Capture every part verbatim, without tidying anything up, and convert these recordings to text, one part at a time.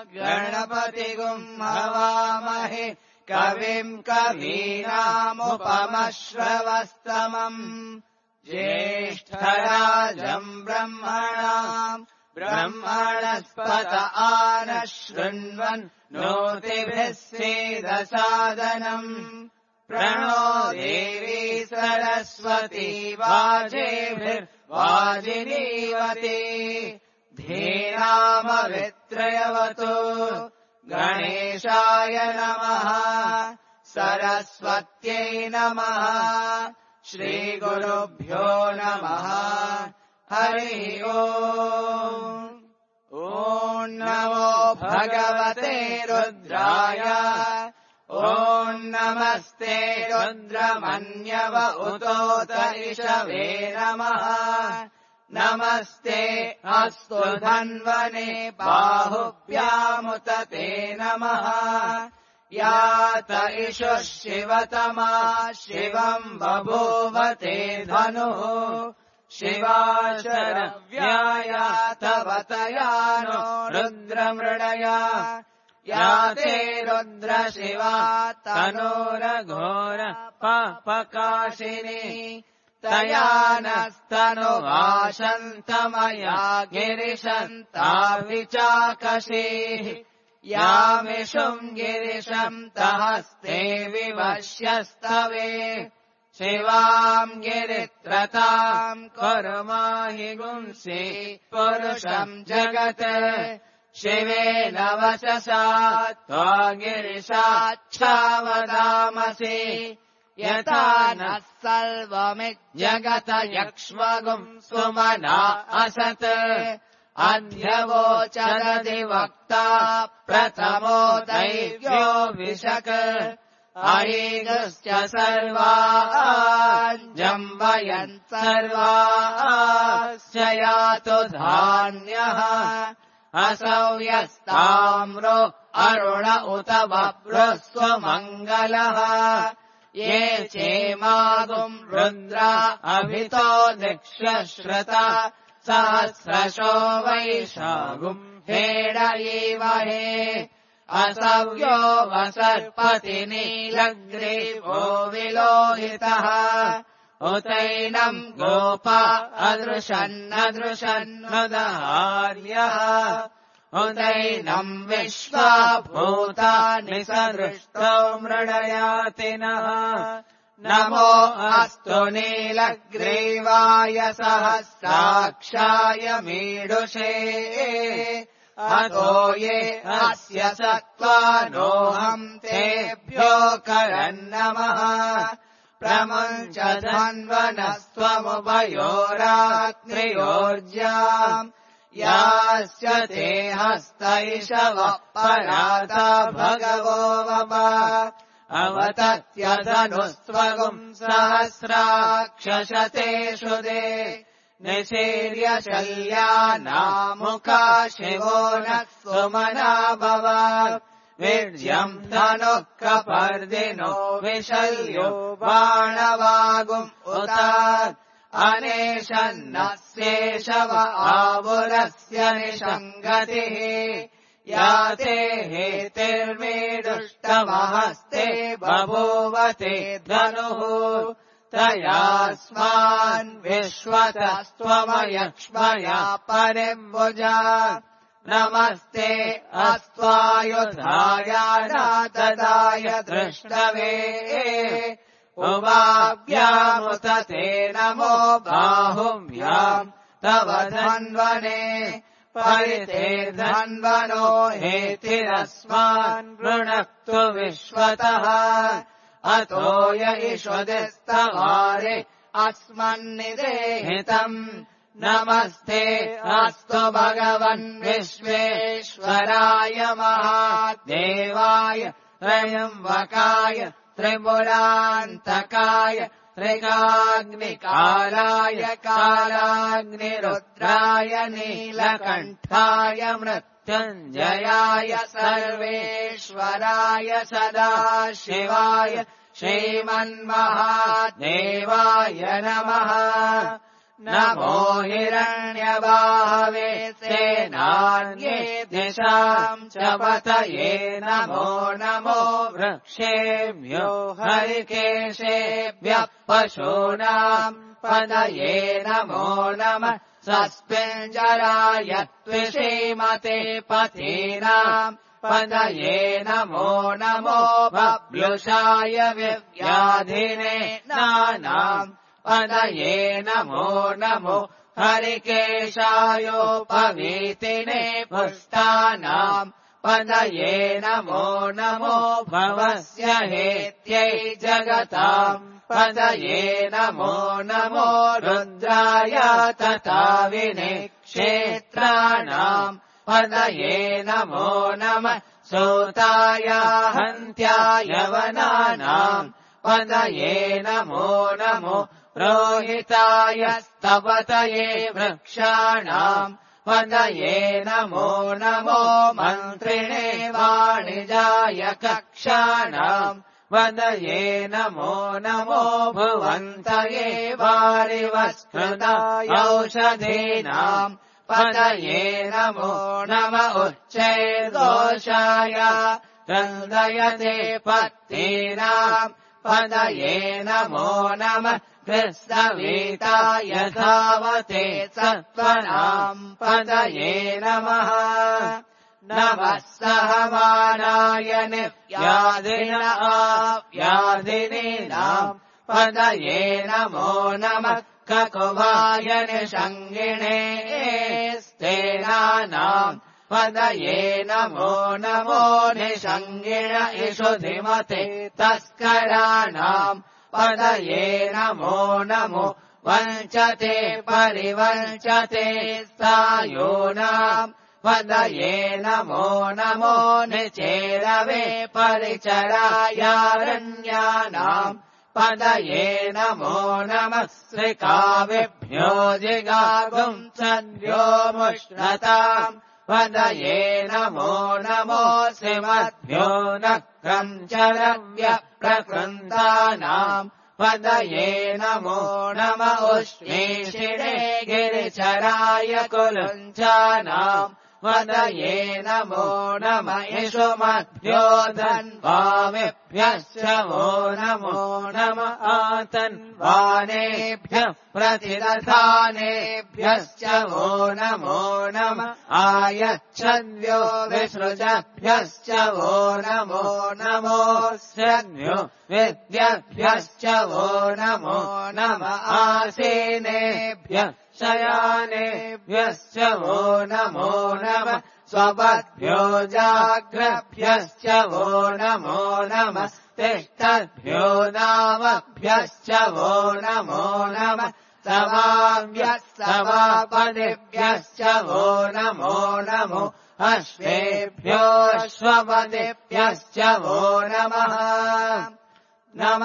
गणपतिगुं हवामहे कविम् कवीनामुपमश्रवस्तमम् ज्येष्ठराजम् ब्रह्मणाम् ब्रह्मणस्पत आनः शृण्वन् नोतिभिः सीदसादनम् प्रणो देवी सरस्वती वाजेभिर्वाजिनीवती धीनामवित्रयवतु गणेशाय नमः सरस्वत्यै नमः श्रीगुरुभ्यो नमः हरिः ओम् ॐ नमो भगवते रुद्राय ॐ नमस्ते रुद्रमन्यव उतोत इषवे नमः नमस्ते अस्तु धन्वने बाहुभ्यामुत ते नमः यात इषुः शिवतमा शिवम् बभूवते धनुः शिवाशरव्याया तवतया नो रुद्रमृडया याते रुद्रशिवा तनोरघोर पापकाशिनी तया नस्तनुवाशन्तमया गिरिशन्ताविचाकशीः यामिषुम् गिरिशम् तहस्ते विवश्यस्तवे शिवाम् गिरित्रताम् कुर्माहि गुंसि पुरुषम् जगत् शिवेन वचसा त्वा गिरिशाच्छावदामसि यथा नः सर्वमिज्जगत यक्ष्मगुम् सुमना असत् अध्यवोचरधिवक्ता प्रथमो दैव्यो विशक अयीगश्च सर्वाञ्जम्बयन् सर्वाश्च यातु धान्यः असौ यस्ताम्रो अरुण उत बभ्रुः स्वमङ्गलः ये चेमागुम् रुद्रा अभितो दिक्ष्यश्रुता सहस्रशो वैशागुम् हेडयीमहे असव्यो वसर्पति नीलग्रीवो विलोहितः उतैनम् गोपा अदृशन्नदृशन्नुदहार्यः उदैनम् विश्वा भूतानि सदृष्टो मृडयातिनः नमो अस्तु नीलग्रीवाय सहस्राक्षाय मीडुषे अतो ये अस्य सत्त्वानोऽहम् तेभ्यो करन्नमः प्रमुञ्च धन्वनस्त्वमुभयोरात्रियोर्जाम् यास्य ते हस्तैषवः पराता भगवो वप अवतत्यधनुस्त्वगुम् सहस्राक्षशतेषु दे निशीर्य शल्यानामुखा शिवो नः सुमना भव वीर्यम् धनुः कपर्दिनो विशल्यो बाणवागुम् उत अनेशन्नस्येषव आवुरस्य निषङ्गतिः याते हेतिर्मीदुष्टमहस्ते बभूवते धनुः तयास्मान् विश्वतस्त्वमयक्ष्मया परिम्बुजा नमस्ते अस्त्वायुधाय नातदाय दृष्टवे उवाभ्यामुत ते नमो बाहुभ्याम् तव धन्वने परिते धन्वनो हेतिरस्मान् वृणक्तु विश्वतः अतो य इषुदिस्तवारे अस्मन्निदेहितम् नमस्ते अस्तु भगवन् विश्वेश्वराय महादेवाय त्रयम्बकाय त्रिपुरान्तकाय त्रिकाग्निकालाय कालाग्निरुद्राय नीलकण्ठाय मृत्युञ्जयाय सर्वेश्वराय सदाशिवाय श्रीमन्महादेवाय नमः नमो हिरण्यबाहवे सेनान्ये दिशाम् च पतये नमो नमो वृक्षेभ्यो हरिकेशेभ्यः पशूनाम् पदये नमो नमः सस्मिञ्जराय त्विषीमते पथीनाम् पदये नमो नमो बभ्युषाय विव्याधिने नानाम् पदये नमो नमो हरिकेशायोपवीतिने पुष्टानाम् पदये नमो नमो भवस्य हेत्यै जगताम् पदये नमो नमो रुद्राय तथा विने क्षेत्राणाम् पदये नमो नमः सूताय हन्त्याय वनानाम् पदये नमो नमो रोहिताय स्तपतये वृक्षाणाम् पदये नमो नमो मन्त्रिणे वाणिजाय कक्षाणाम् पदये नमो नमो भुवन्तये वारिवस्कृताय औषधीनाम् पदये नमो नम उच्चैर्दोषाय क्रन्दयते पत्नीनाम् पदये नमो नमः कृष्णवीताय धावते सत्त्वनाम् पदये नमः नमः सहमानाय निव्याधिन आव्याधिनीनाम् पदये नमो नमः ककुभाय निषङ्गिणे स्तेनानाम् पदये नमो नमो निषङ्गिण इषुधिमते तस्कराणाम् पदये नमो नमो वञ्चते परिवञ्चते सायूनाम् पदये नमो नमो निचेरवे परिचरायारण्यानाम् पदये नमो नमः श्रिकाविभ्यो जिगागुम् सन्ध्योमुष्णताम् पदये नमो नमो श्रीमद्भ्यो नक्रम् चरव्यप्रकृन्तानाम् पदये नमो नम उष्णीषिणे गिरिचराय कुलुञ्चानाम् पदये नमो नम इषुमद्भ्यो धन्वामिभ्यश्च वो नमो नम आतन्वानेभ्यः प्रतिरथानेभ्यश्च वो नमो नम आयच्छन्यो विसृजभ्यश्च वो नमो नमोऽस्यन्यो विद्यभ्यश्च वो नमो नम आसीनेभ्यः शयानेभ्यश्च वो नमो नमः स्वपद्भ्यो जाग्रभ्यश्च वो नमो नमः तिष्ठद्भ्यो नामभ्यश्च वो नमो नमः समाव्यः समापदिभ्यश्च वो नमो नमो अश्वेभ्यो अश्वपदिभ्यश्च वो नमः नम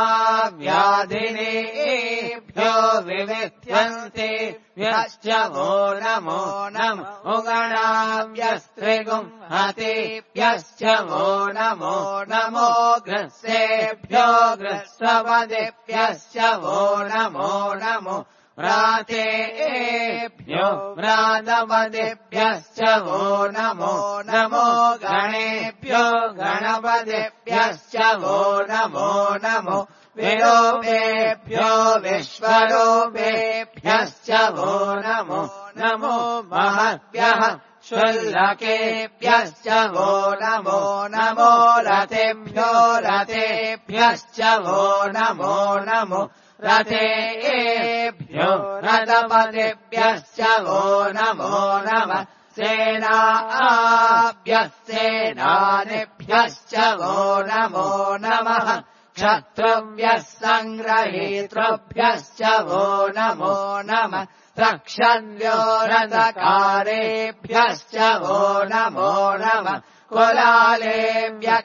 आव्याधिनेभ्यो विविध्यन्तेभ्यश्च वो नमो नम उगणाव्यस्त्रिगुम् हतेभ्यश्च वो नमो नमो ग्रस्सेभ्यो ग्रस्वपदेभ्यश्च वो नमो नमो व्रातेभ्यो व्रातपदेभ्यश्च वो नमो नमो गणेभ्यो गणपदेभ्यश्च वो नमो नमो विलोपेभ्यो विश्वलोपेभ्यश्च वो नमो नमो महद्भ्यः शुल्लकेभ्यश्च वो नमो नमो रथेभ्यो रथेभ्यश्च वो नमो नमो रथेभ्यो रथपदेभ्यश्च वो नमो नमः सेनाभ्यः सेनानिभ्यश्च वो नमो नमः क्षत्रुभ्यः सङ्ग्रहीतृभ्यश्च वो नमो नमः रक्षन्यो रथकारेभ्यश्च वो नमो नमः कुलालेभ्यः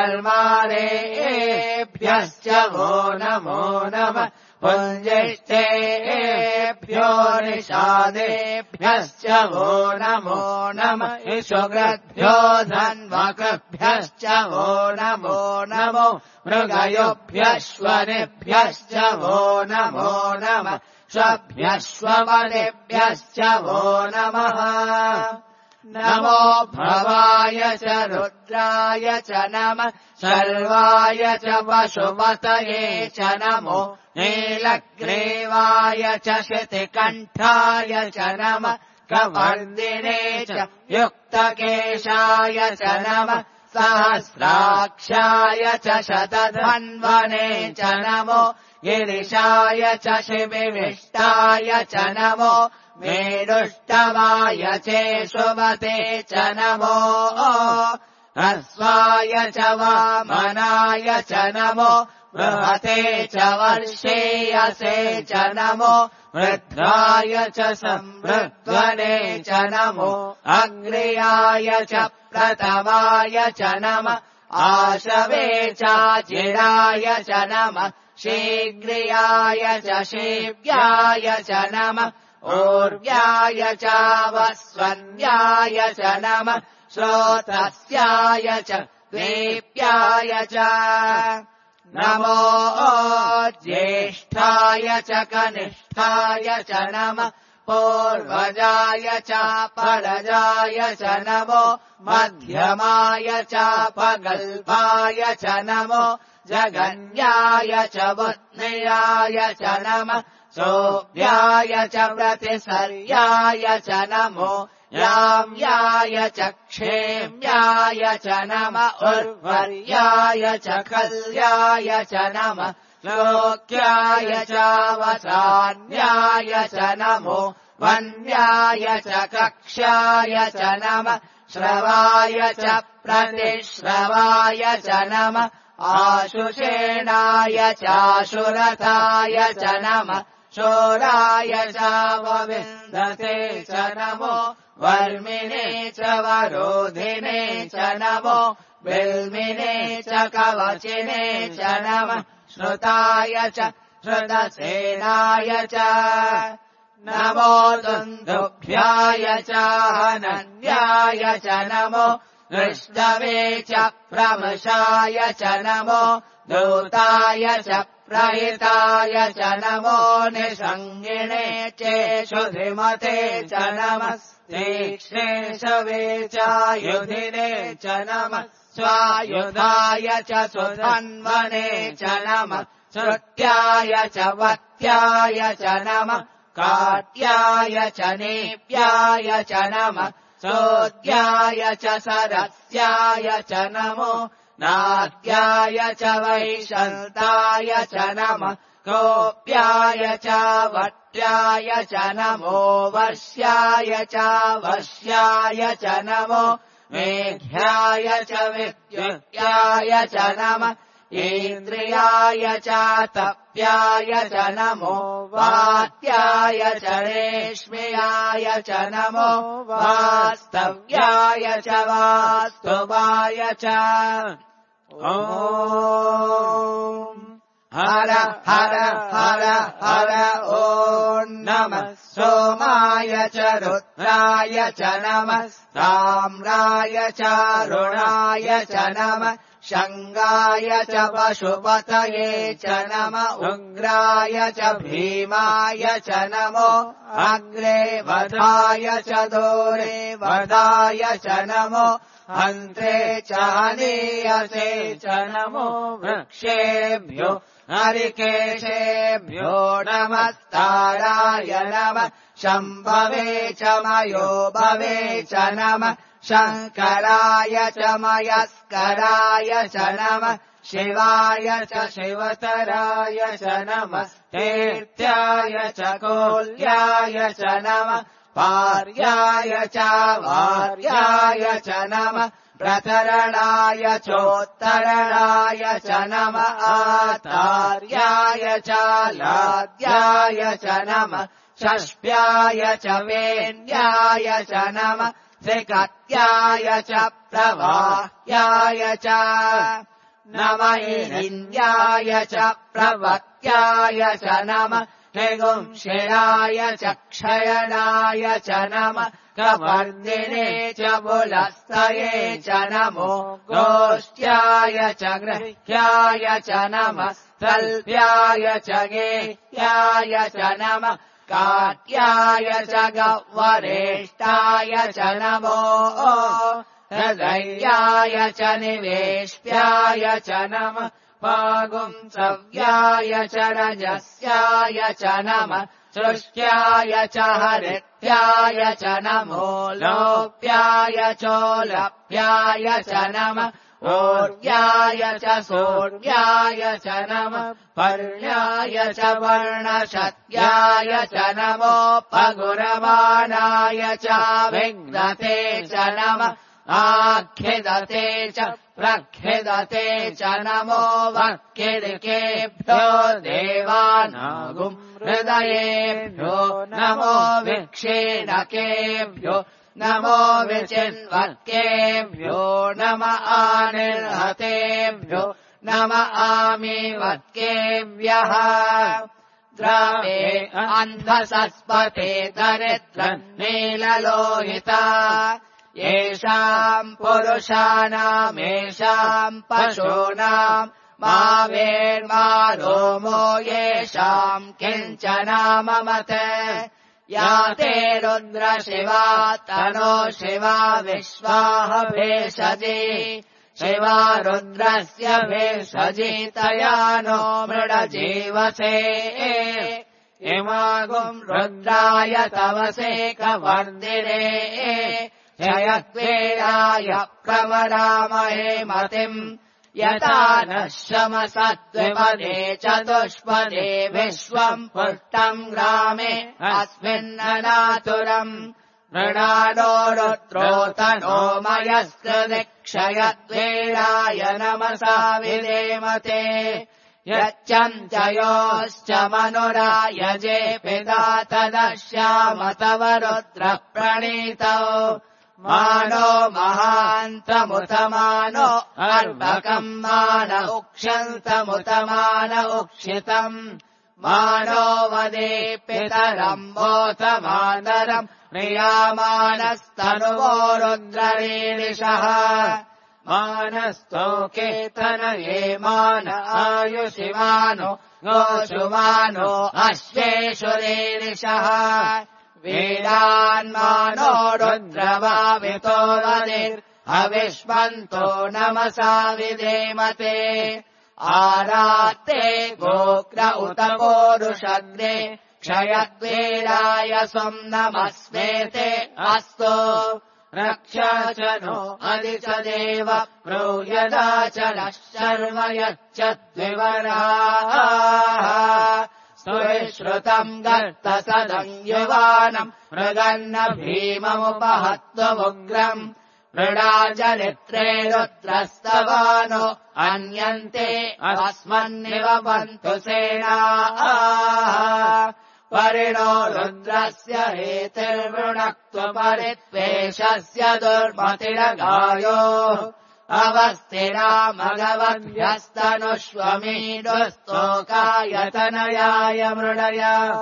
कर्मारेभ्यश्च वो नमो नमः पुञ्जिष्ठेभ्यो निषादेभ्यश्च वो नमो नमः इषुग्रद्भ्यो धन्वकृभ्यश्च वो नमो नमो मृगयोभ्यश्वनेभ्यश्च वो नमो नमः स्वभ्यश्वपदेभ्यश्च वो नमः नमो भवाय च रुद्राय च नमः सर्वाय च पशुपतये च नमो नीलग्रीवाय च शितिकण्ठाय च नमः कवर्दिने च युक्तकेशाय च नमः सहस्राक्षाय च शतधन्वने च नमो गिरिशाय च शिविविष्टाय च नमो मेरुष्टवाय चेशुमते च नमो ह्रस्वाय च वामनाय च नमो बृहते च वर्षेयसे च नमो वृद्धाय च संवृद्ध्वने च नमो अग्र्याय च प्रथमाय च नमः आशवे चाचिराय च नमः शीघ्रियाय च शीव्याय च नमः ऊर्व्याय चावस्वन्याय च नमः श्रोतस्याय च दीप्याय च नमो ज्येष्ठाय च कनिष्ठाय च नमः पूर्वजाय च परजाय च नमो मध्यमाय च पगल्भाय च नमो जगन्याय च बुद्ध्याय च नमः सोऽव्याय च प्रतिसर्याय च नमो याम्याय च क्षेम्याय च नमः उर्वर्याय च कल्याय च नमः लोक्याय चावसान्याय च नमो वन्याय च कक्ष्याय च नमः श्रवाय च प्रतिश्रवाय च नमः आशुषेणाय चाशुरथाय च नमः शोराय चावविन्दते च नमो वर्मिने च वरोधिने च नमो बिल्मिने च कवचिने च नमः श्रुताय च श्रुतसेनाय च नमो दुन्दुभ्याय च हनन्याय च नमो दृष्टवे च प्रमशाय च नमो दूताय च प्रहिताय च नमो निषङ्गिणे चेषुधिमते च नमः तीक्ष्णे शवे चायुधिने च नमः स्वायुधाय च सुधन्वने च नमः श्रुत्याय च वत्याय च नमः काट्याय च नेप्याय च नमः सोद्याय च सरस्याय च नमो नाद्याय च वैशन्ताय च नमः कोप्याय च वट्याय च नमो वश्याय च वश्याय च नमो मेघ्याय च विद्युत्याय च नमः इन्द्रियाय च तप्याय च नमो वात्याय च रेश्म्याय च नमो वास्तव्याय च वास्तुवाय च ॐ हर हर हर हर ॐ नमः सोमाय च रुद्राय च नमः ताम्राय च रुणाय च नमः शङ्गाय च पशुपतये च नमः उग्राय च भीमाय च नमो अग्रे वधाय च दोरे वधाय च नमो हन्त्रे च हनीयसे च नमो वृक्षेभ्यो हरिकेशेभ्यो नमस्ताराय नमः शम्भवे च मयो भवे च नमः शङ्कराय च मयस्कराय च नमः शिवाय च शिवतराय च नमः तीर्थ्याय च कोल्याय च नमः पार्याय च वार्याय च नमः प्रतरणाय चोत्तरणाय च नमः आतार्याय च लाद्याय च नमः षष्प्याय च वेन्याय च नमः त्रिकट्याय च प्रवाह्याय च नमः हिरण्याय च प्रवक्त्याय च नमः काष्ठिगुम् शिराय च क्षयणाय च नमः कवर्दिने च बुलस्तये च नमो गोष्ट्याय च गृह्याय च नमः तल्प्याय च गेह्याय च नमः काट्याय च गह्वरेष्टाय च नमो हृदयाय च निवेश्याय च नमः पागुंसव्याय च रजस्याय च नमः सृष्ट्याय च हरित्याय च नमो लोप्याय चोलप्याय च नमः ऊर्व्याय च सूर्याय च नमः पर्ण्याय च वर्णशत्याय च नमो पगुरवाणाय च विघ्नते च नमः आख्यदते च प्रख्यदते च नमो वक्किरिकेभ्यो देवानागुम् हृदयेभ्यो नमो विक्षीणकेभ्यो नमो विचिन्वक्केभ्यो नम आनिर्हतेभ्यो नम आमीवक्केभ्यः द्रावे अन्धसस्पते दरिद्र नीललोहिता येषाम् पुरुषाणामेषाम् पशूनाम् मा वेर्मारोमो येषाम् किञ्चनाममत् या ते रुद्र शिवा तनो शिवा विश्वाह भेषजी शिवा रुद्रस्य भेषजितया नो मृडजीवसे इमागुम् रुद्राय तवसे कवर्दिने जयत्वेराय प्रवरामहे मतिम् यथा नः शमसद्विपदे चतुष्पदे विश्वम् पुष्टम् ग्रामे अस्मिन्ननातुरम् मृणालो रुद्रोतनो मयस्कृदिक्षयद्वेराय नमसा विधेमते यच्चन्तयोश्च मनुरायजे पिता तदश्याम तव रुद्रः प्रणीतौ मानो महान्तमुतमानो अर्भकम् मान उक्ष्यन्तमुतमान उक्षितम् मानो वदे पितरम् वोतमादरम् प्रियामानस्तनुवो रुद्ररीरिषः मानस्तोकेतनये मान आयुषिमानो गोषुमानो अश्वेषुरीरिषः वीरान्मानो रुद्रवावितो वदिर्हविष्मन्तो नमसा विधेमते आरात्ते गोग्र उत पोरुषग्ने क्षयद्वीराय स्वम् नमस्मेते अस्तु रक्षा च नो अधि च देव ब्रूयदा च नः शर्म यच्च द्विवराः स्तुविश्रुतम् गर्तसदम् युवानम् मृगन्न भीममुपहत्वमुग्रम् मृडाजलित्रे रुद्रस्तवानो अन्यन्ते अस्मन्निव पन्तु सेनाः परिणो रुद्रस्य हेतिर्वृणक्त्वपरित्वेषस्य दुर्मतिरगायो अवस्थिरा मघवभ्यस्तनुष्वमीडुस्तोकायतनयाय मृडय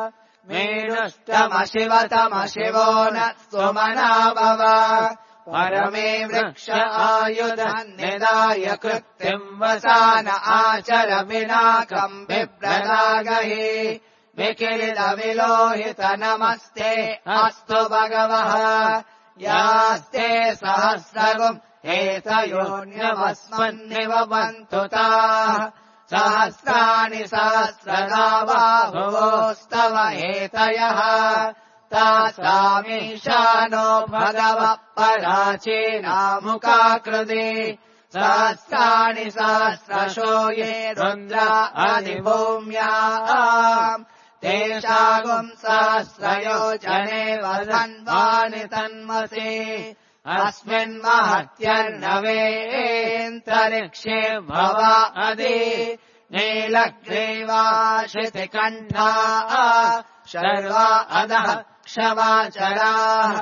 मेडुष्टमशिवतमशिवो न सुमना भव परमे वृक्ष आयुधन्निदाय कृत्तिम् वसान आचर विनाकम् विप्रदागहि विकिरिदविलोहित नमस्ते अस्तु भगवः यास्ते सहस्रगुम् एतयोन्यवस्मन्निव पन्तु ताः सहस्राणि सहस्रनावा भुवोस्तव एतयः तासामीशानो भगवः पराचीनामुकाकृति सहस्राणि सहस्रशो ये रुद्र अधिभूम्याम् तेषागुम् सहस्रयोजने वदन्वानि तन्मसि अस्मिन्महत्यर्णवेऽन्तरिक्षे भवा अधि नीलग्रीवाशितिकण्ठाः शर्वा अधः क्षमाचराः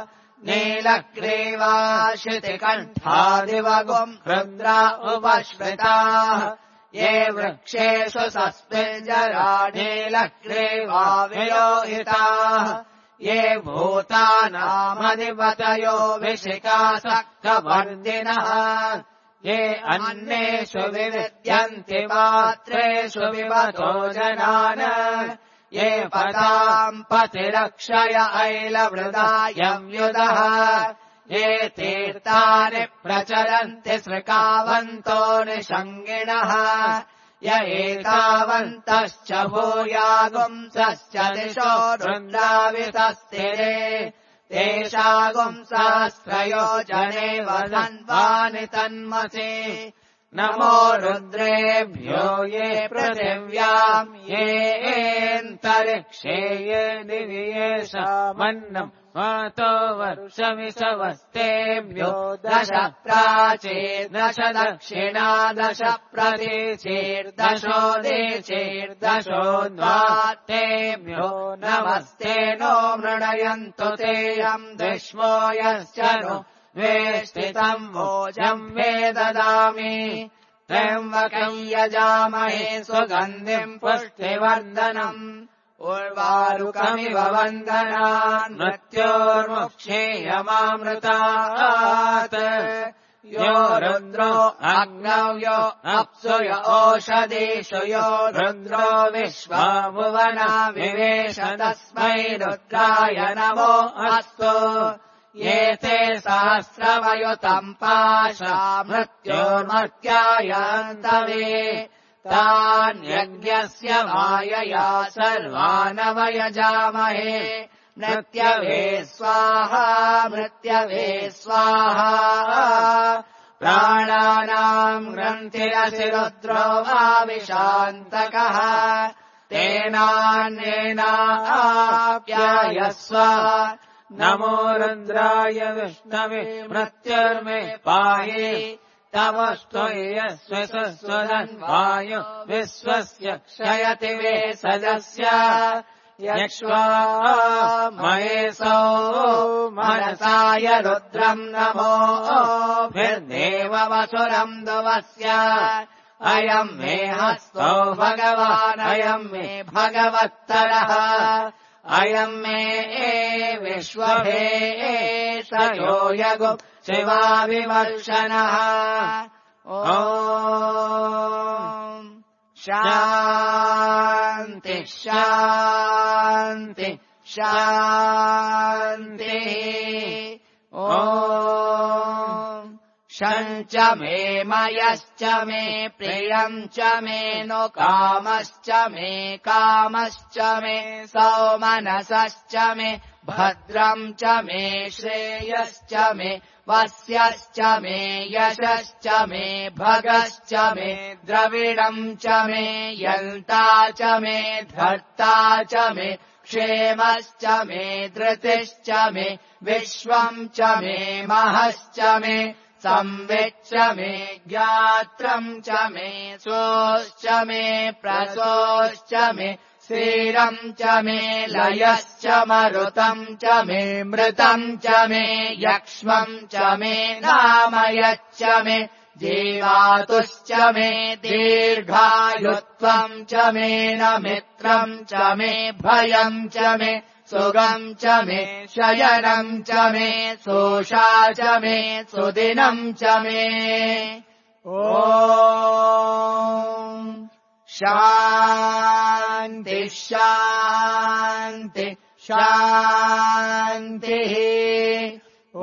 नीलग्रीवाशितिकण्ठादिवगुम् रुद्रा उपश्रिताः ये वृक्षेषु सस्मिञ्जराणीलग्रीवा विलोहिताः ये भूतानामधिपतयो विशिखासक्तवर्धिनः ये अन्नेषु विविद्यन्ति पात्रेषु विवतो जनान् ये पदाम् पतिरक्षय ऐलवृदायम्युदः ये तीर्थानि प्रचरन्ति सृकावन्तो निषङ्गिणः य एतावन्तश्च भूयागुंसश्च दिशो रुद्रावितस्तिरे तेषागुंसहस्रयोजने वदन्वानि तन्मसि नमो रुद्रेभ्यो ये पृथिव्याम् येऽन्तरिक्षे ये दिवि येषामन्नम् मातो वर्षमिषवस्तेभ्यो दश प्राचीर्दश दक्षिणा दश प्रतीचीर्दशोदीचीर्दशोऽन्वात्तेभ्यो नमस्ते नो मृणयन्तु तेऽयम् दृश्मो यश्च नो वेष्टितम् वोजम् मे ददामि त्र्यम्बकम् यजामहे सुगन्धिम् पुष्टिवर्धनम् उर्वारुकमिव वन्दनान् मृत्योर्मुक्षीयमामृतात् यो रुद्रो अग्नौ यो अप्सु य ओषधीषु यो रुद्रो विश्वा भुवना विवेश तस्मै रुद्राय नमो अस्तु ये ते सहस्रवयुतम् पाशा मृत्योर्मर्त्यायन्तवे तान्यज्ञस्य मायया सर्वानवयजामहे मृत्यवे स्वाहा मृत्यवे स्वाहा प्राणानाम् ग्रन्थिरसि रुद्रो वाविशान्तकः तेनान्येनाप्यायस्व नमो रुद्राय विष्णवे मृत्युर्मे पाहि तमस्तु यस्वसस्वदन्वायु विश्वस्य क्षयति वेसजस्य यक्ष्वा महेशो मनसाय रुद्रम् नमोभिर्देव वसुरम् दुवस्य अयम् मे हस्तो भगवान् अयम् मे भगवत्तरः अयम् मे विश्वभेशयो यगु शिवा विमर्शनः ॐ शान्ति शान्ति शान्तिः ॐ शञ्च मे मयश्च मे प्रियम् च मे नो कामश्च मे कामश्च मे सौमनसश्च मे भद्रम् च मे श्रेयश्च मे वस्यश्च मे यशश्च मे भगश्च मे द्रविडम् च मे यन्ता च मे धर्ता च मे क्षेमश्च मे धृतिश्च मे विश्वम् च मे महश्च मे संविच्च मे ज्ञात्रम् च मे सोश्च मे प्रसोश्च मे स्थिरम् च मे लयश्च मरुतम् च मे मृतम् च मे यक्ष्मम् च मे नामयच्च मे जीवातुश्च मे दीर्घायुत्वम् च मे न मित्रम् च मे भयम् च मे सुगम् च मे शयनम् च मे सोषा च मे सुदिनम् च मे ॐ शान्ति शान्ति शान्तिः ॐ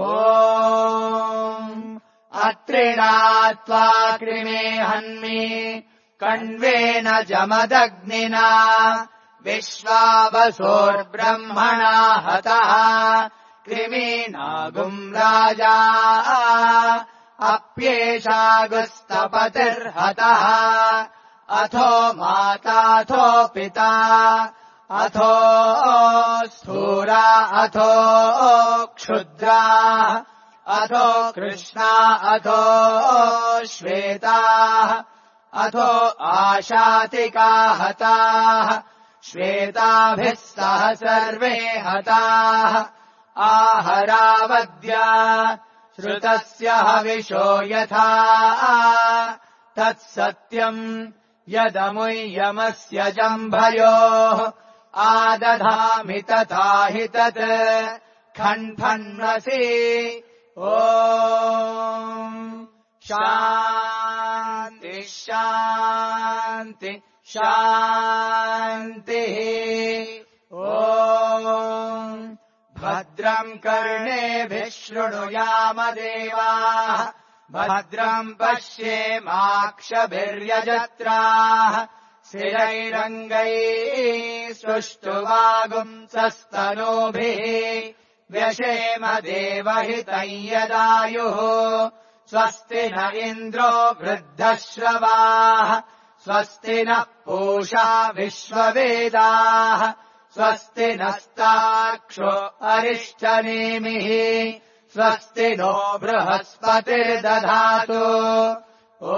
अत्रिणात्वा कृमे हन्मि कण्वेन जमदग्निना विश्वावसोर्ब्रह्मणा हतः कृमीनागुम् राजा अप्येषागुस्तपतिर्हतः अथो माताथो पिता अथो स्थूरा अथो क्षुद्रा अथो कृष्णा अथो श्वेताः अथो आशातिका हताः श्वेताभिः सह सर्वे हताः आहरावद्या श्रुतस्य हविषो यथा तत्सत्यम् यदमुह्यमस्य जम्भयोः आदधामि तथा हि तत् खण्डन्वसि ॐ शान्ति शान्ति शान्तिः ॐ भद्रम् कर्णेभिः शृणुयाम देवाः भद्रम् पश्येमाक्षभिर्यजत्राः स्थिरैरङ्गैः सुष्ठुवागुंसस्तनूभिः व्यशेम देवहितं यदायुः स्वस्ति न इन्द्रो वृद्धश्रवाः स्वस्ति नः पूषा विश्ववेदाः स्वस्ति नस्ताक्षो अरिष्टनेमिः स्वस्ति नो बृहस्पतिर्दधातु ॐ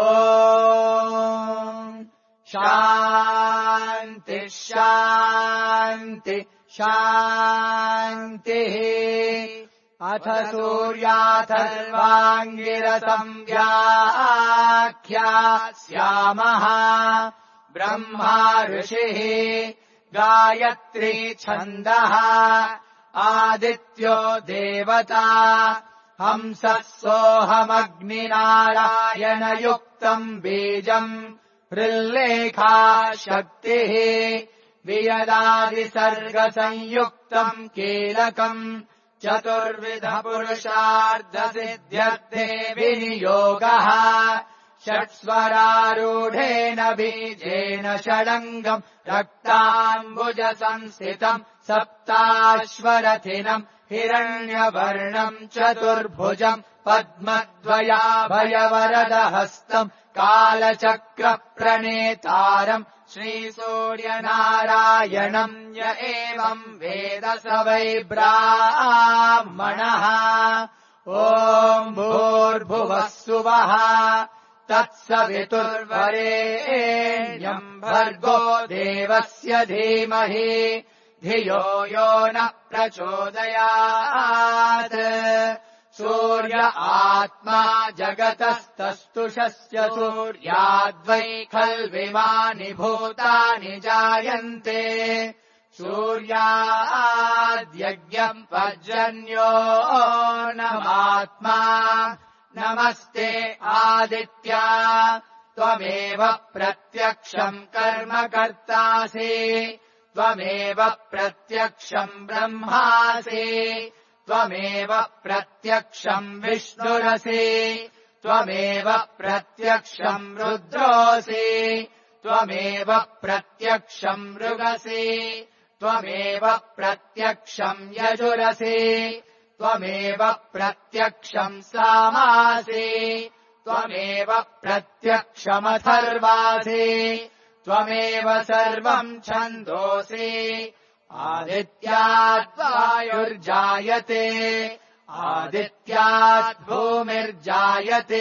शान्ति शान्ति शान्तिः अथ सूर्याथर्वाङ्गिरसं व्याख्यास्यामः ब्रह्मा ऋषिः गायत्री छन्दः आदित्यो देवता हंसः सोऽहमग्निनारायणयुक्तम् बीजम् हृल्लेखा शक्तिः वियदादिसर्गसंयुक्तम् कीलकम् चतुर्विधपुरुषार्धसिद्ध्यर्थे विनियोगः षट्स्वरारूढेन बीजेन षडङ्गम् रक्ताम्बुजसंस्थितम् सप्ताश्वरथिनम् हिरण्यवर्णम् चतुर्भुजम् पद्मद्वयाभयवरदहस्तम् कालचक्रप्रणेतारम् श्रीसूर्यनारायणम् य एवम् वेद स वै ब्राह्मणः ॐ भूर्भुवः सुवः तत्सवितुर्वरेण्यम् भर्गो देवस्य धीमहि धियो यो न प्रचोदयात् सूर्य आत्मा जगतस्तस्तुषस्य सूर्याद्वै खल्विमानि भूतानि जायन्ते सूर्याद्यज्ञम् पर्जन्यो नमात्मा नमस्ते आदित्या त्वमेव प्रत्यक्षम् कर्म कर्तासि त्वमेव प्रत्यक्षम् ब्रह्मासि त्वमेव प्रत्यक्षम् विष्णुरसि त्वमेव प्रत्यक्षम् रुद्रोऽसि त्वमेव प्रत्यक्षम् मृगसि त्वमेव प्रत्यक्षम् यजुरसि त्वमेव प्रत्यक्षम् सामासि त्वमेव प्रत्यक्षमथर्वासि त्वमेव सर्वम् छन्दोसि आदित्यात् वायुर्जायते आदित्यात् भूमिर्जायते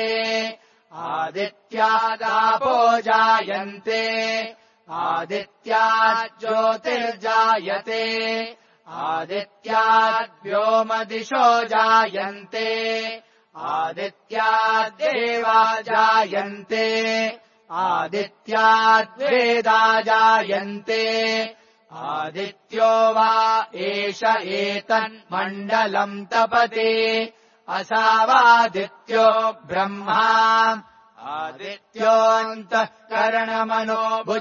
आदित्यादापो जायन्ते आदित्यात् ज्योतिर्जायते आदित्यात् व्योमदिशो जायन्ते आदित्यात् देवा जायन्ते आदित्यात् वेदा जायन्ते आदित्यो वा एष एतन्मण्डलम् तपति असावादित्यो ब्रह्मा आदित्योऽन्तःकरणमनो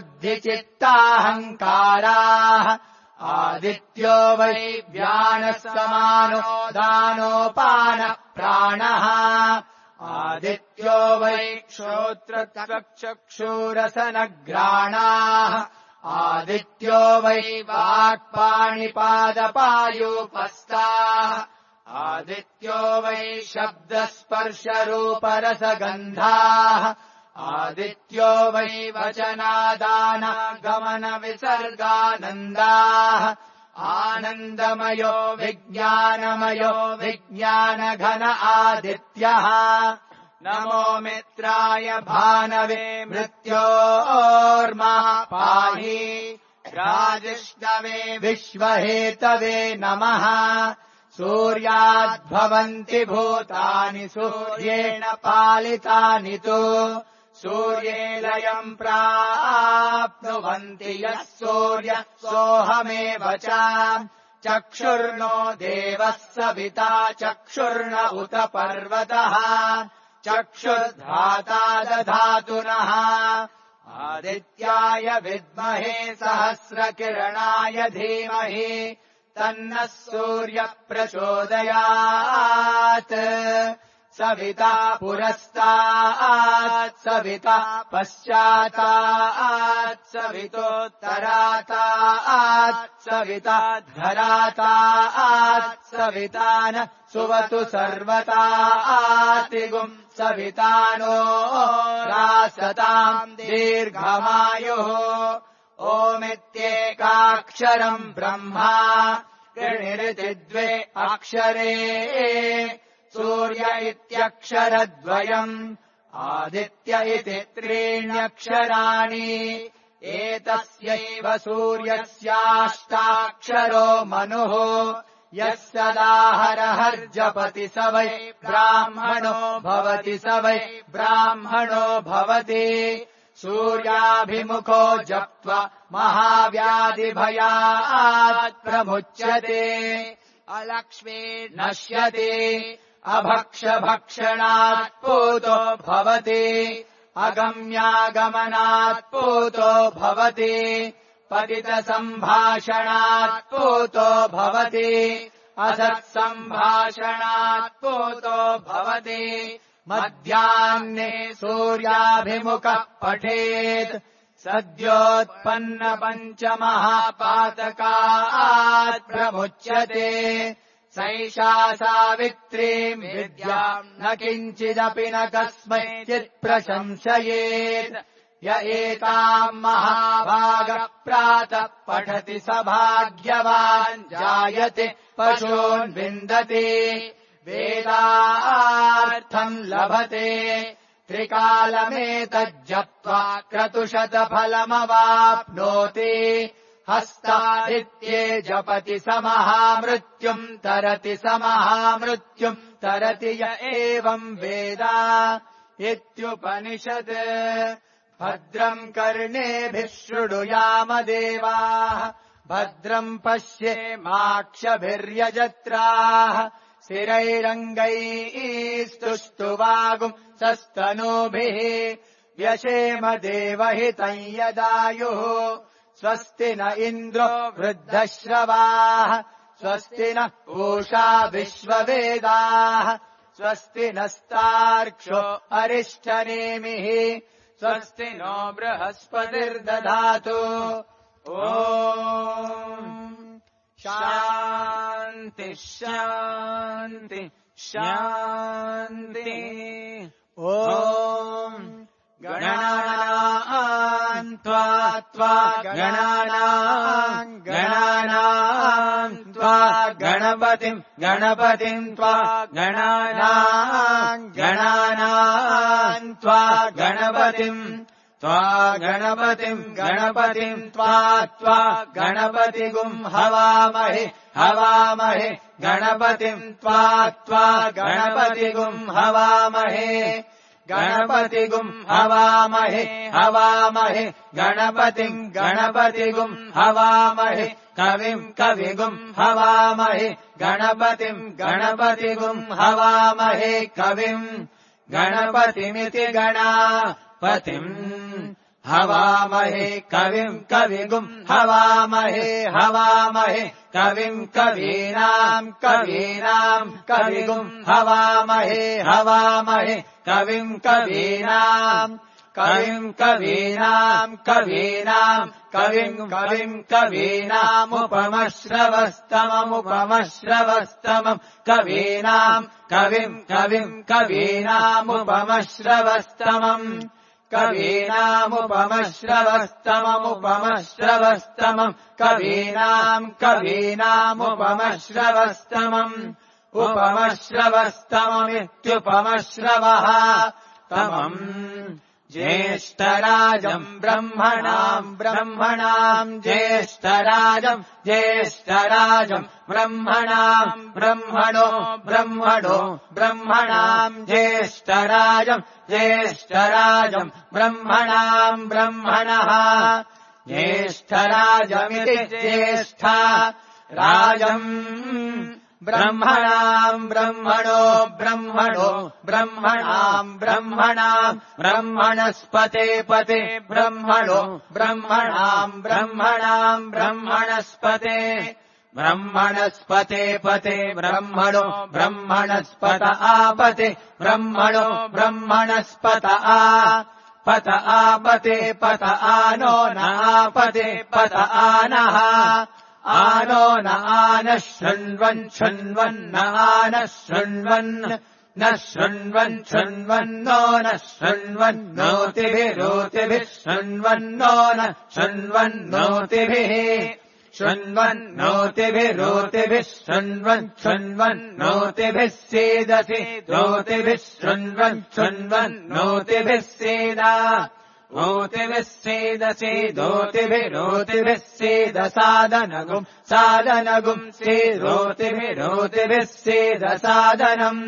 बुद्धिचित्ताहङ्काराः आदित्यो वै व्यानः समानो दानोपानः प्राणः आदित्यो वै श्रोत्रचक्षुरसनघ्राणाः आदित्यो वै वाक्पाणिपादपायूपस्ताः आदित्यो वै शब्दस्पर्शरूपरसगन्धाः आदित्यो वै वचनादानागमनविसर्गानन्दाः आनन्दमयो विज्ञानमयो विज्ञानघन आदित्यः नमो मित्राय भानवे मृत्योर्मा पाहि राजिष्णवे विश्वहेतवे नमः सूर्याद्भवन्ति भूतानि सूर्येण पालितानि तु सूर्ये लयम् प्राप्नुवन्ति यः सूर्यः सोऽहमेव च चक्षुर्नो देवः सविता चक्षुर्न उत पर्वतः चक्षुर्धाता दधातुनः आदित्याय विद्महे सहस्रकिरणाय धीमहि तन्नः सूर्यः प्रचोदयात् सविता पुरस्तात् सविता पश्चातात् सवितोत्तरातात् सविता धरातात् सविता न सुवतु सर्वतातिगुम् सविता नो रासताम् दीर्घमायुः ओमित्येकाक्षरम् ब्रह्मा गृणिरिति द्वे अक्षरे सूर्य इत्यक्षरद्वयम् आदित्य इति त्रीण्यक्षराणि एतस्यैव सूर्यस्याष्टाक्षरो मनुः यः सदाहरहर्जपति स वै ब्राह्मणो भवति स वै ब्राह्मणो भवति सूर्याभिमुखो जप्त्वा महाव्याधिभयात् प्रमुच्यते अलक्ष्मी नश्यति अभक्षभक्षणात् पूतो भवति अगम्यागमनात् पूतो भवति पतितसम्भाषणात् पूतो भवति असत्सम्भाषणात् पूतो भवति मध्याह्ने सूर्याभिमुखः पठेत् सद्योत्पन्नपञ्चमहापातकात् प्रमुच्यते सैषा सावित्रीम् विद्याम् न किञ्चिदपि न कस्मैचित् प्रशंसयेत् य एताम् महाभागः प्रातः पठति स भाग्यवान् जायते पशून् विन्दति वेदार्थम् लभते त्रिकालमेतज्जप्त्वा क्रतुशतफलमवाप्नोति हस्तादित्ये जपति स महामृत्युम् तरति स महामृत्युम् तरति य एवम् वेद इत्युपनिषत् भद्रम् कर्णेभिः शृणुयाम देवाः भद्रम् पश्येमाक्षभिर्यजत्राः स्थिरैरङ्गैस्तुष्टुवागुम् सस्तनूभिः व्यशेम देवहितम् यदायुः स्वस्ति न इन्द्रो वृद्धश्रवाः स्वस्ति न पूषा विश्ववेदाः स्वस्ति नस्तार्क्ष्यो अरिष्टनेमिः स्वस्ति नो बृहस्पतिर्दधातु ॐ शान्ति शान्ति शान्ति ॐ गणानाम् त्वा त्वा गणानाम् गणानाम् त्वा गणपतिम् गणपतिम् त्वा गणानाम् गणानाम् त्वा गणपतिम् त्वा गणपतिम् गणपतिम् त्वा त्वा गणपतिगुम् हवामहे हवामहे गणपतिम् त्वा त्वा गणपतिगुम् हवामहे गणपतिगुम् हवामहे हवामहे गणपतिम् गणपतिगुम् हवामहे कविम् कविगुम् हवामहे गणपतिम् गणपतिगुम् हवामहे कविम् गणपतिमिति गणापतिम् हवामहे कविम् कविगुम् हवामहे हवामहे कविम् कवीनाम् कवीनाम् कविगुम् हवामहे हवामहे कविम् कवीनाम् कविम् कवीनाम् कवीनाम् कविम् कविम् कवीनामुपमश्रवस्तममुपमश्रवस्तमम् कवीनाम् कविम् कविम् कवीनामुपमश्रवस्तमम् कवीनामुपमश्रवस्तममुपमश्रवस्तमम् कवीनाम् कवीनामुपमश्रवस्तमम् उपमश्रवस्तममित्युपमश्रवः तमम् ज्येष्ठराजम् ब्रह्मणाम् ब्रह्मणाम् ज्येष्ठराजम् ज्येष्ठराजम् ब्रह्मणाम् ब्रह्मणो ब्रह्मणो ब्रह्मणाम् ज्येष्ठराजम् ज्येष्ठराजम् ब्रह्मणाम् ब्रह्मणः ज्येष्ठराजमिति ज्येष्ठा राजम् ब्रह्मणाम् ब्रह्मणो ब्रह्मणो ब्रह्मणाम् ब्रह्मणाम् ब्रह्मणस्पते पते ब्रह्मणो ब्रह्मणाम् ब्रह्मणाम् ब्रह्मणस्पते ब्रह्मणस्पते पते ब्रह्मणो ब्रह्मणस्पत आपते ब्रह्मणो ब्रह्मणस्पत आ पत आपते पत आनो नापते पत आनः आनो न आनः शृण्वन् शृण्वन्न आनः शृण्वन् न शृण्वन् शृण्वन्नो न शृण्वन्नोतिभिरोतिभिः शृण्वन्नो न शृण्वन्नोतिभिः शृण्वन्नोतिभिरोतिभिः शृण्वन् शृण्वन्नोतिभिः सीदसि रोतिभिः शृण्वन् शृण्वन्नोतिभिः सीदा ओतिभिः सीदसि दोतिभिरोतिभिः सीदसादनगुम् सादनगुम् सीदोतिभिरोतिभिः सीदसादनम्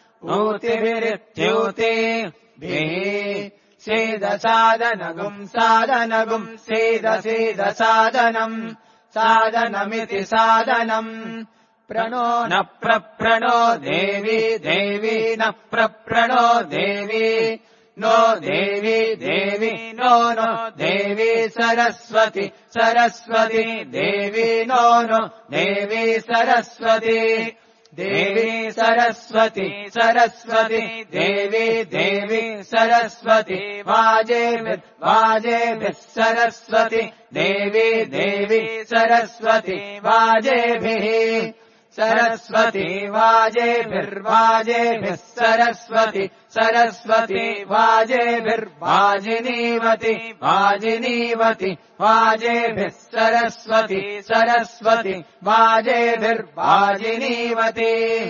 ऊतिभिरित्यूतिभिः सीदसादनगुम् सादनगुम् सीदसीदसादनम् सादनमिति सादनम् प्रणो न प्रप्रणो देवी देवी न प्रप्रणो देवी नो देवी देवी नो नो देवी सरस्वती सरस्वती देवी नो नो देवी सरस्वती देवी सरस्वती सरस्वती देवी देवी सरस्वती वाजेभिः वाजेभिः सरस्वती देवी देवी सरस्वती वाजेभिः सरस्वती वाजेभिर्वाजेभिः सरस्वती सरस्वती वाजेभिर्वाजिनीवती वाजिनीवती वाजेभिः सरस्वती सरस्वती वाजेभिर्वाजिनीवती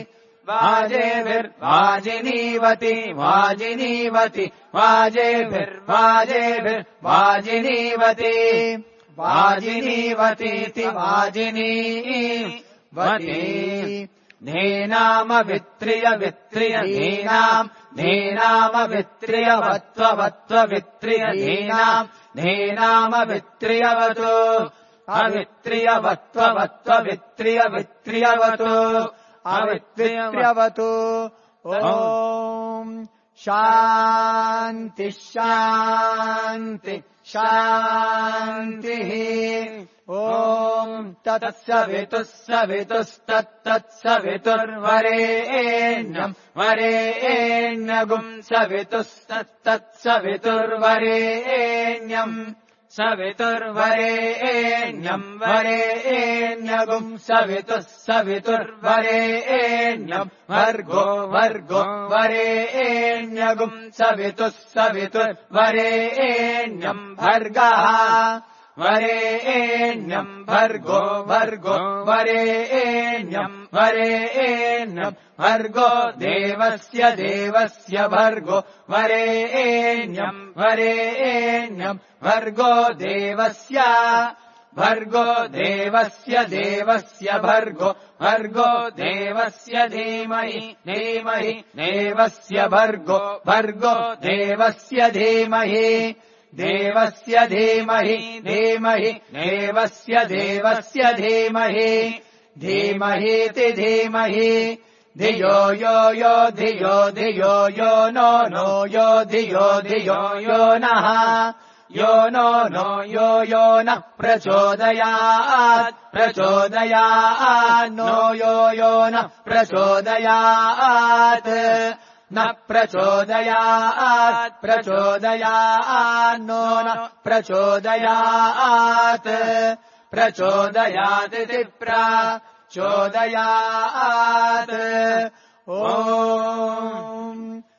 वाजेभिर्वाजिनीवती वाजिनीवती वाजेभिर्वाजेभिर्वाजिनीवती वाजिनीवतीति वाजिनी वती धेनाम वित्रिय वित्रिय धेनाम् धेनाम वित्रियवत्ववत्व वित्रिय धेनाम् धेनाम वित्रियवतु अवित्रियवत्ववत्व वित्रिय वित्रियवतु अवित्रियवतु ओम् शान्ति शान्ति शान्तिः ओम् तत्सवितुः सवितुस्तत्तत्सवितुर्वरेण्यम् वरेण्यगुम् सवितुस्तत्तत्सवितुर्वरेण्यम् सवितुर्वरेण्यम् वरेण्यगुम् सवितुः सवितुर्वरेण्यम् भर्गो भर्गो वरेण्यगुम् सवितुः सवितुर्वरेण्यम् भर्गः वरेण्यम् भर्गो भर्गो वरेण्यम् वरेण्यम् भर्गो देवस्य देवस्य भर्गो वरेण्यम् वरेण्यम् भर्गो देवस्य भर्गो देवस्य देवस्य भर्गो भर्गो देवस्य धीमहि धीमहि देवस्य भर्गो भर्गो देवस्य धीमहि देवस्य धीमहि धीमहि देवस्य देवस्य धीमहि धीमहीति धीमहि धियो यो यो धियो धियो यो नो नो यो धियो धियो यो नः यो नो नो यो यो नः प्रचोदयात् प्रचोदयात् नो यो यो नः प्रचोदयात् न प्रचोदयात् प्रचोदयात् नो न प्रचोदयात् प्रचोदयादिति प्रचोदयात् ओम्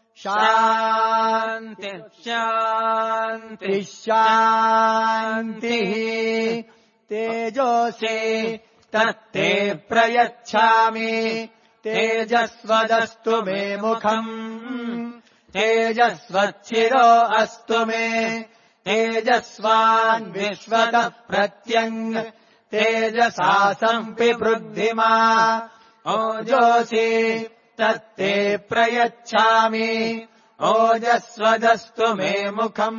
शान्ति शान्ति शान्तिः तेजोषे तत्ते प्रयच्छामि तेजस्वदस्तु मे मुखम् तेजस्वच्छिरो अस्तु मे तेजस्वान् विश्वतः प्रत्यङ् तेजसा सम्पिवृद्धिमा ओजोषि तत्ते प्रयच्छामि ओजस्वदस्तु मे मुखम्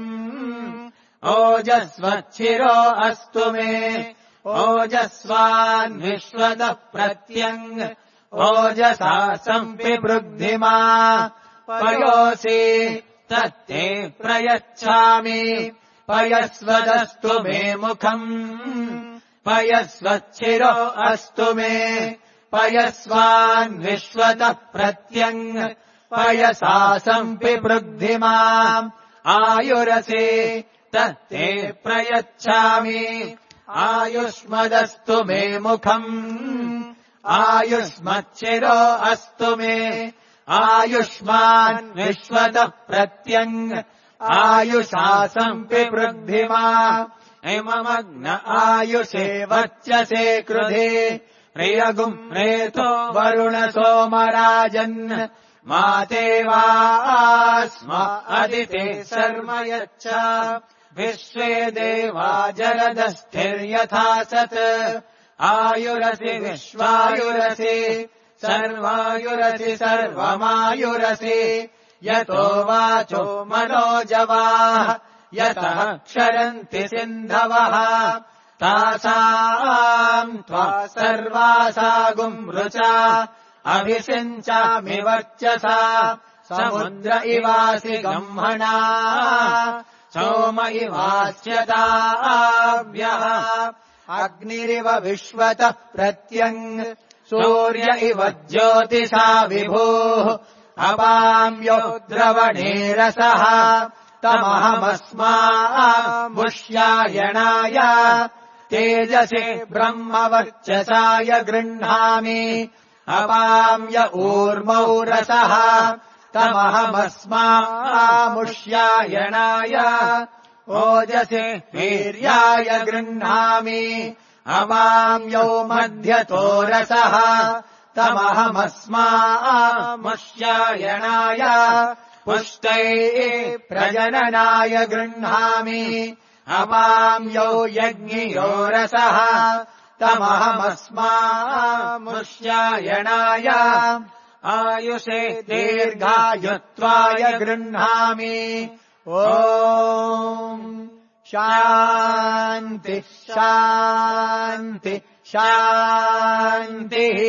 ओजस्वच्छिरो अस्तु मे ओजस्वान् विश्वतः प्रत्यङ् ओजसा सम्पिवृद्धिमा पयोषि तत्ते प्रयच्छामि पयस्वदस्तु मे मुखम् पयस्वच्छिरो अस्तु मे पयस्वान् विश्वतः प्रत्यङ् पयसा सम्पिवृद्धिमा आयुरसि तत्ते प्रयच्छामि आयुष्मदस्तु मे मुखम् आयुष्मच्छिरो अस्तु मे आयुष्मान् विश्वतः प्रत्यङ् आयुषा सम्पिवृद्धिमा इममग्न आयुषे वर्चसे कृधे प्रियगुम् रेतो वरुण सोमराजन् माते वास्म अदिते शर्म यच्छ विश्वे देवा जलदस्थिर्यथा सत् आयुरसि विश्वायुरसि सर्वायुरसि सर्वमायुरसि यतो वाचो मनोजवाः यतः क्षरन्ति सिन्धवः तासाम् त्वा सर्वासागुम् ऋचा अभिषिञ्चामि वर्चसा समुद्र इवासि गह्मणा सोम इवास्यताव्यः अग्निरिव विश्वतः प्रत्यङ् सूर्य इव ज्योतिषा विभोः अपाम्यो द्रवणे रसः तमहमस्मामुष्यायणाय तेजसे ब्रह्मवर्चसाय गृह्णामि अपाम्य ऊर्मौ रसः तमहमस्मामुष्यायणाय ओजसे वीर्याय गृह्णामि अपाम्यौ मध्यतो रसः तमहमस्मामुष्यायणाय पुष्टये प्रजननाय गृह्णामि अपाम्यौ यज्ञियो रसः तमहमस्मामुष्यायणाय आयुषे दीर्घायुत्वाय गृह्णामि ॐ शान्ति शान्ति शान्तिः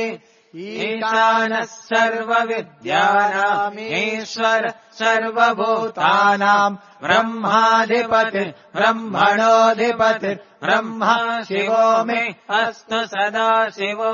ईशानः सर्वविद्यानामीश्वर सर्वभूतानाम् ब्रह्माधिपतिः ब्रह्मणोऽधिपतिः ब्रह्मा शिवो मे अस्तु सदा शिवो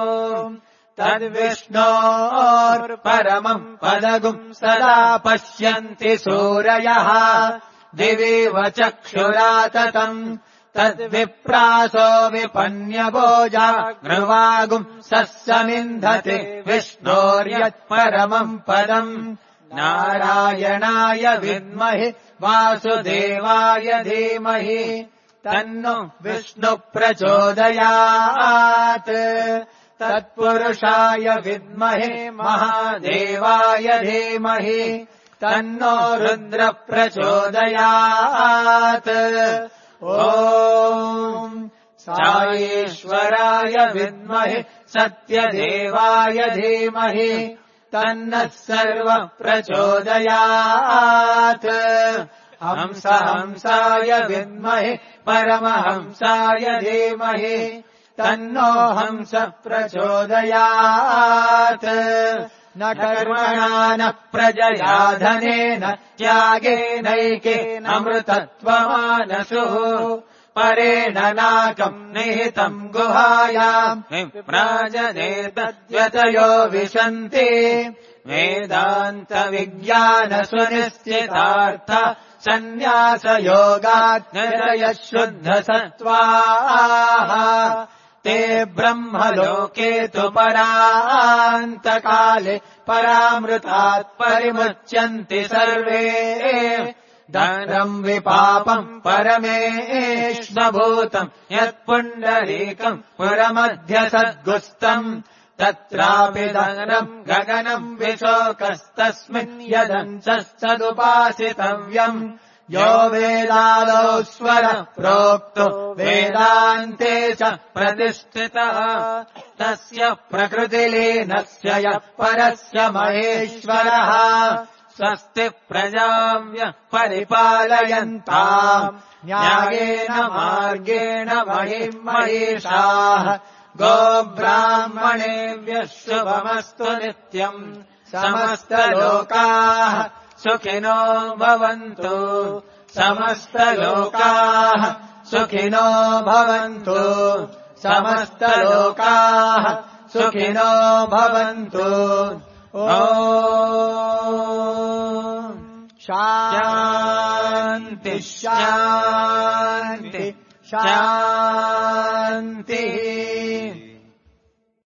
तद्विष्णोर्परमम् पदगुम् सदा पश्यन्ति सूरयः दिविव चक्षुराततम् तद्विप्रासो विपन्यभोजा गृवागुम् सस्समिन्धते विष्णोर्यत्परमम् पदम् नारायणाय विद्महे वासुदेवाय धीमहि तन्नो विष्णु प्रचोदयात् तत्पुरुषाय विद्महे महादेवाय धीमहि तन्नो रुद्र प्रचोदयात् ॐ साईश्वराय विद्महे सत्यदेवाय धीमहि तन्नः सर्वः प्रचोदयात् हंस हंसाय विद्महे परमहंसाय धीमहि तन्नो हंस प्रचोदयात् न कर्मणा न प्रजया धनेन त्यागेनैकेन अमृतत्वमानसुः परेण नाकम् निहितम् गुहायाम् विप्राजनेतद्यतयो विशन्ति वेदान्तविज्ञानसुनिश्चितार्थ सन्न्यासयोगाग्नयः शुद्धसत्त्वाः ते ब्रह्मलोके तु परान्तकाले परामृतात् परिमुच्यन्ति सर्वे दानम् विपापम् परमेष्मभूतम् यत्पुण्डरीकम् पुरमध्य सद्गुस्तम् तत्रापि गगनम् गगनम् विशोकस्तस्मिन् यदंसस्तदुपासितव्यम् यो वेदादौ स्वरः प्रोक्तो वेदान्ते च प्रतिष्ठितः तस्य प्रकृतिलीनस्य यः परस्य महेश्वरः स्वस्ति प्रजाभ्यः परिपालयन्ताम् न्यायेन मार्गेण महिम् महेशाः गोब्राह्मणेभ्यः शुभमस्तु नित्यम् समस्तलोकाः सुखिनो भवन्तु समस्तलोकाः सुखिनो भवन्तु समस्तलोकाः सुखिनो भवन्तु ॐ शान्ति शान्ति शान्तिः